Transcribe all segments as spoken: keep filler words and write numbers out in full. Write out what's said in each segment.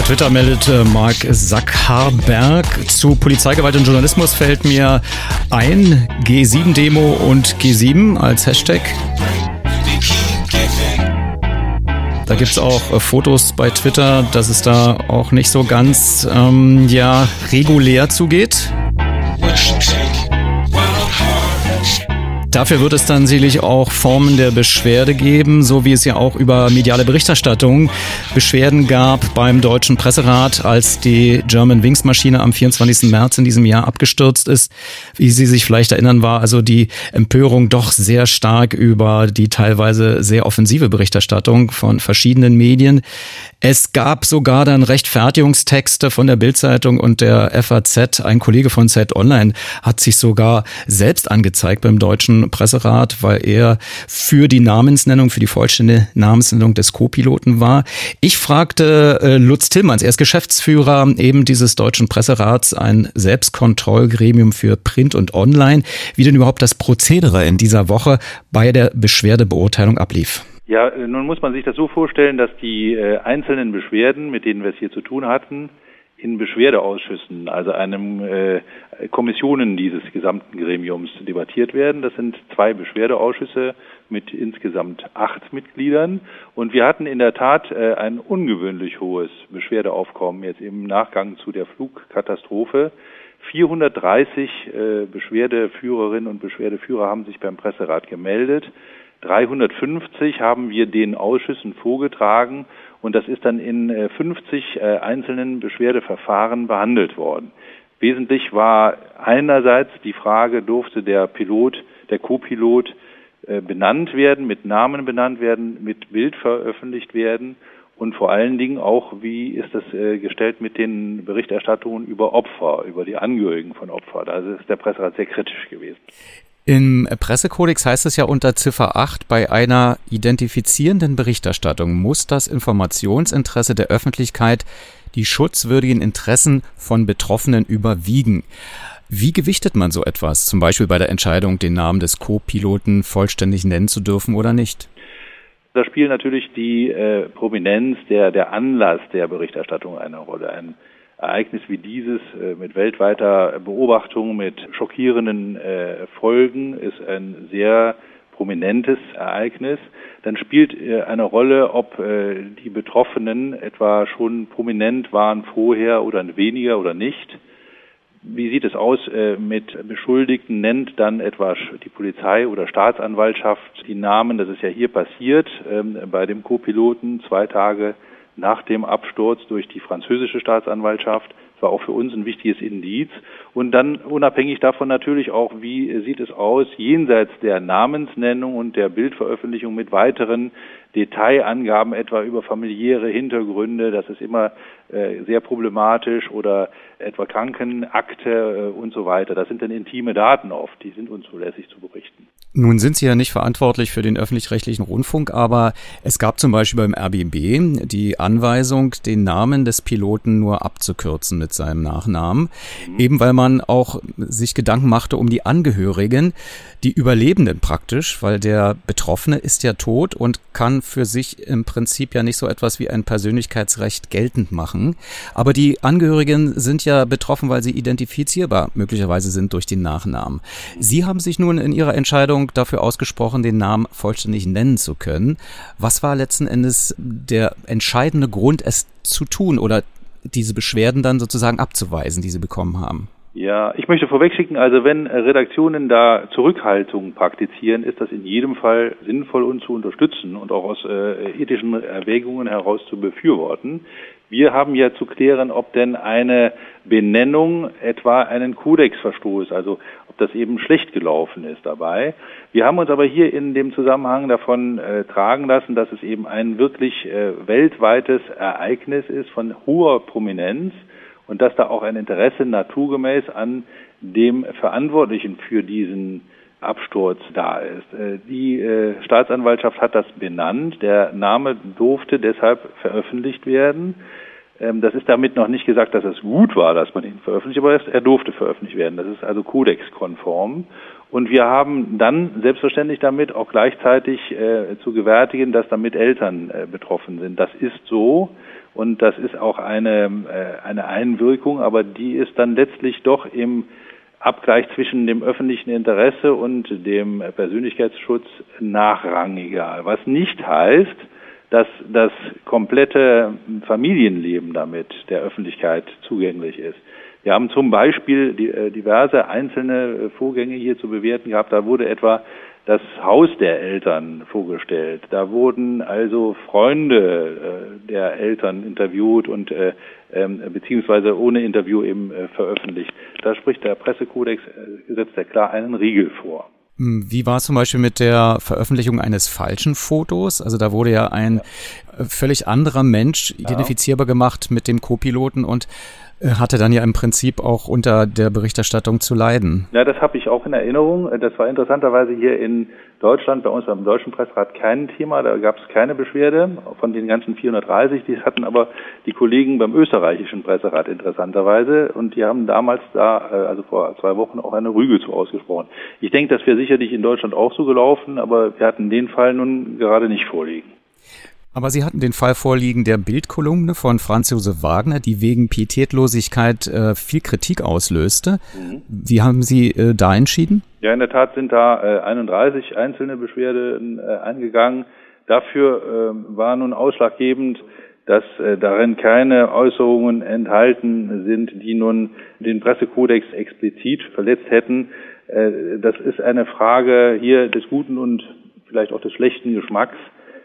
Twitter meldet äh, Mark Zuckerberg. Zu Polizeigewalt und Journalismus fällt mir ein G sieben Demo und G sieben als Hashtag. Da gibt es auch äh, Fotos bei Twitter, dass es da auch nicht so ganz ähm, ja, regulär zugeht. Dafür wird es dann sicherlich auch Formen der Beschwerde geben, so wie es ja auch über mediale Berichterstattung Beschwerden gab beim Deutschen Presserat, als die Germanwings-Maschine am vierundzwanzigsten März in diesem Jahr abgestürzt ist. Wie Sie sich vielleicht erinnern, war also die Empörung doch sehr stark über die teilweise sehr offensive Berichterstattung von verschiedenen Medien. Es gab sogar dann Rechtfertigungstexte von der Bild-Zeitung und der F A Z. Ein Kollege von Zeit Online hat sich sogar selbst angezeigt beim Deutschen Presserat, weil er für die Namensnennung, für die vollständige Namensnennung des Co-Piloten war. Ich fragte äh, Lutz Tillmanns, er ist Geschäftsführer eben dieses Deutschen Presserats, ein Selbstkontrollgremium für Print und Online, wie denn überhaupt das Prozedere in dieser Woche bei der Beschwerdebeurteilung ablief. Ja, nun muss man sich das so vorstellen, dass die äh, einzelnen Beschwerden, mit denen wir es hier zu tun hatten, in Beschwerdeausschüssen, also einem äh, Kommissionen dieses gesamten Gremiums debattiert werden. Das sind zwei Beschwerdeausschüsse mit insgesamt acht Mitgliedern. Und wir hatten in der Tat äh, ein ungewöhnlich hohes Beschwerdeaufkommen jetzt im Nachgang zu der Flugkatastrophe. vierhundertdreißig äh, Beschwerdeführerinnen und Beschwerdeführer haben sich beim Presserat gemeldet. dreihundertfünfzig haben wir den Ausschüssen vorgetragen und das ist dann in fünfzig äh, einzelnen Beschwerdeverfahren behandelt worden. Wesentlich war einerseits die Frage, durfte der Pilot, der Co-Pilot äh, benannt werden, mit Namen benannt werden, mit Bild veröffentlicht werden und vor allen Dingen auch, wie ist das äh, gestellt mit den Berichterstattungen über Opfer, über die Angehörigen von Opfern. Also ist der Presserat sehr kritisch gewesen. Im Pressekodex heißt es ja unter Ziffer acht, bei einer identifizierenden Berichterstattung muss das Informationsinteresse der Öffentlichkeit die schutzwürdigen Interessen von Betroffenen überwiegen. Wie gewichtet man so etwas, zum Beispiel bei der Entscheidung, den Namen des Co-Piloten vollständig nennen zu dürfen oder nicht? Da spielt natürlich die äh, Prominenz, der, der Anlass der Berichterstattung eine Rolle. Ein Ereignis wie dieses äh, mit weltweiter Beobachtung, mit schockierenden äh, Folgen ist ein sehr prominentes Ereignis. Dann spielt äh, eine Rolle, ob äh, die Betroffenen etwa schon prominent waren vorher oder weniger oder nicht. Wie sieht es aus äh, mit Beschuldigten? Nennt dann etwa die Polizei oder Staatsanwaltschaft die Namen? Das ist ja hier passiert ähm, bei dem Co-Piloten zwei Tage nach dem Absturz durch die französische Staatsanwaltschaft. Das war auch für uns ein wichtiges Indiz. Und dann unabhängig davon natürlich auch, wie sieht es aus, jenseits der Namensnennung und der Bildveröffentlichung mit weiteren Detailangaben, etwa über familiäre Hintergründe, das ist immer äh, sehr problematisch, oder etwa Krankenakte äh, und so weiter. Das sind dann intime Daten oft, die sind unzulässig zu berichten. Nun sind Sie ja nicht verantwortlich für den öffentlich-rechtlichen Rundfunk, aber es gab zum Beispiel beim R B B die Anweisung, den Namen des Piloten nur abzukürzen mit seinem Nachnamen, mhm. eben weil man auch sich Gedanken machte um die Angehörigen, die Überlebenden praktisch, weil der Betroffene ist ja tot und kann für sich im Prinzip ja nicht so etwas wie ein Persönlichkeitsrecht geltend machen. Aber die Angehörigen sind ja betroffen, weil sie identifizierbar möglicherweise sind durch den Nachnamen. Sie haben sich nun in Ihrer Entscheidung dafür ausgesprochen, den Namen vollständig nennen zu können. Was war letzten Endes der entscheidende Grund, es zu tun oder diese Beschwerden dann sozusagen abzuweisen, die Sie bekommen haben? Ja, ich möchte vorwegschicken, also wenn Redaktionen da Zurückhaltung praktizieren, ist das in jedem Fall sinnvoll und zu unterstützen und auch aus äh, ethischen Erwägungen heraus zu befürworten. Wir haben ja zu klären, ob denn eine Benennung etwa einen Kodexverstoß, also ob das eben schlecht gelaufen ist dabei. Wir haben uns aber hier in dem Zusammenhang davon äh, tragen lassen, dass es eben ein wirklich äh, weltweites Ereignis ist von hoher Prominenz und dass da auch ein Interesse naturgemäß an dem Verantwortlichen für diesen Absturz da ist. Äh, die äh, Staatsanwaltschaft hat das benannt. Der Name durfte deshalb veröffentlicht werden. Ähm, das ist damit noch nicht gesagt, dass es gut war, dass man ihn veröffentlicht, aber er durfte veröffentlicht werden. Das ist also kodexkonform. Und wir haben dann selbstverständlich damit auch gleichzeitig äh, zu gewärtigen, dass damit Eltern äh, betroffen sind. Das ist so und das ist auch eine, äh, eine Einwirkung, aber die ist dann letztlich doch im Abgleich zwischen dem öffentlichen Interesse und dem Persönlichkeitsschutz nachrangiger. Was nicht heißt, dass das komplette Familienleben damit der Öffentlichkeit zugänglich ist. Wir haben zum Beispiel die, äh, diverse einzelne Vorgänge hier zu bewerten gehabt. Da wurde etwa das Haus der Eltern vorgestellt. Da wurden also Freunde äh, der Eltern interviewt und äh, äh, beziehungsweise ohne Interview eben äh, veröffentlicht. Da spricht der Pressekodex, äh, setzt er klar einen Riegel vor. Wie war es zum Beispiel mit der Veröffentlichung eines falschen Fotos? Also da wurde ja ein ja. völlig anderer Mensch identifizierbar gemacht mit dem Co-Piloten und hatte dann ja im Prinzip auch unter der Berichterstattung zu leiden. Ja, das habe ich auch in Erinnerung. Das war interessanterweise hier in Deutschland, bei uns beim Deutschen Presserat kein Thema. Da gab es keine Beschwerde von den ganzen vierhundertdreißig. Die hatten aber die Kollegen beim österreichischen Presserat interessanterweise. Und die haben damals da, also vor zwei Wochen, auch eine Rüge zu ausgesprochen. Ich denke, das wäre sicherlich in Deutschland auch so gelaufen, aber wir hatten den Fall nun gerade nicht vorliegen. Aber Sie hatten den Fall vorliegen der Bildkolumne von Franz Josef Wagner, die wegen Pietätlosigkeit äh, viel Kritik auslöste. Mhm. Wie haben Sie äh, da entschieden? Ja, in der Tat sind da äh, einunddreißig einzelne Beschwerden äh, eingegangen. Dafür äh, war nun ausschlaggebend, dass äh, darin keine Äußerungen enthalten sind, die nun den Pressekodex explizit verletzt hätten. Äh, das ist eine Frage hier des guten und vielleicht auch des schlechten Geschmacks.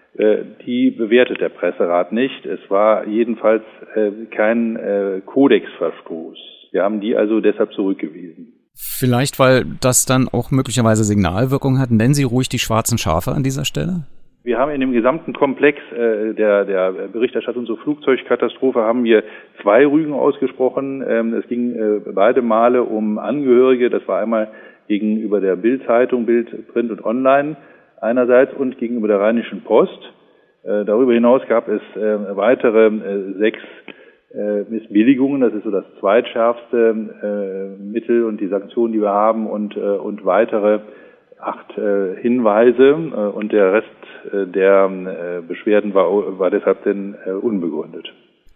Die bewertet der Presserat nicht. Es war jedenfalls äh, kein äh, Kodexverstoß. Wir haben die also deshalb zurückgewiesen. Vielleicht, weil das dann auch möglicherweise Signalwirkung hat. Nennen Sie ruhig die schwarzen Schafe an dieser Stelle. Wir haben in dem gesamten Komplex äh, der, der Berichterstattung zur Flugzeugkatastrophe haben wir zwei Rügen ausgesprochen. Ähm, es ging äh, beide Male um Angehörige. Das war einmal gegenüber der Bild-Zeitung, Bild, Print und Online einerseits und gegenüber der Rheinischen Post. Äh, darüber hinaus gab es äh, weitere äh, sechs äh, Missbilligungen. Das ist so das zweitschärfste äh, Mittel und die Sanktionen, die wir haben und, äh, und weitere acht äh, Hinweise. Äh, und der Rest äh, der äh, Beschwerden war, war deshalb denn äh, unbegründet.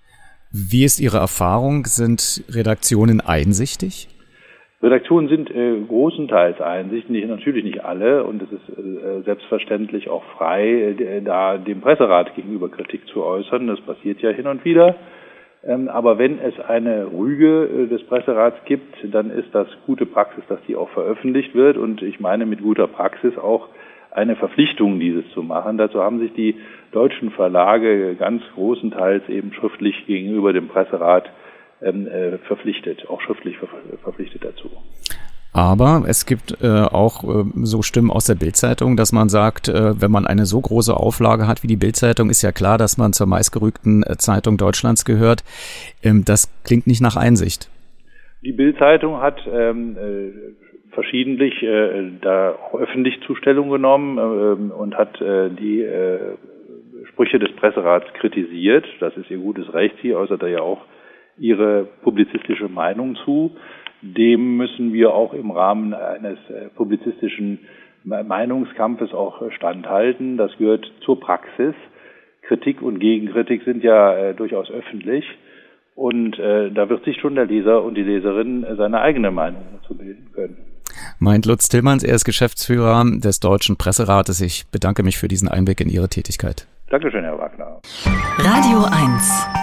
Wie ist Ihre Erfahrung? Sind Redaktionen einsichtig? Redaktionen sind äh, großenteils einsichtig, natürlich nicht alle, und es ist äh, selbstverständlich auch frei, äh, da dem Presserat gegenüber Kritik zu äußern. Das passiert ja hin und wieder. Ähm, aber wenn es eine Rüge äh, des Presserats gibt, dann ist das gute Praxis, dass die auch veröffentlicht wird. Und ich meine mit guter Praxis auch eine Verpflichtung, dieses zu machen. Dazu haben sich die deutschen Verlage ganz großenteils eben schriftlich gegenüber dem Presserat verpflichtet, auch schriftlich verpflichtet dazu. Aber es gibt äh, auch äh, so Stimmen aus der Bild-Zeitung, dass man sagt, äh, wenn man eine so große Auflage hat wie die Bild-Zeitung, ist ja klar, dass man zur meistgerügten äh, Zeitung Deutschlands gehört. Ähm, das klingt nicht nach Einsicht. Die Bild-Zeitung hat ähm, äh, verschiedentlich äh, da auch öffentlich Zustellung genommen äh, und hat äh, die äh, Sprüche des Presserats kritisiert. Das ist ihr gutes Recht. Hier äußert er ja auch ihre publizistische Meinung zu. Dem müssen wir auch im Rahmen eines äh, publizistischen Meinungskampfes auch äh, standhalten. Das gehört zur Praxis. Kritik und Gegenkritik sind ja äh, durchaus öffentlich. Und äh, da wird sich schon der Leser und die Leserin äh, seine eigene Meinung dazu bilden können. Meint Lutz Tillmanns, er ist Geschäftsführer des Deutschen Presserates. Ich bedanke mich für diesen Einblick in Ihre Tätigkeit. Dankeschön, Herr Wagner. Radio eins.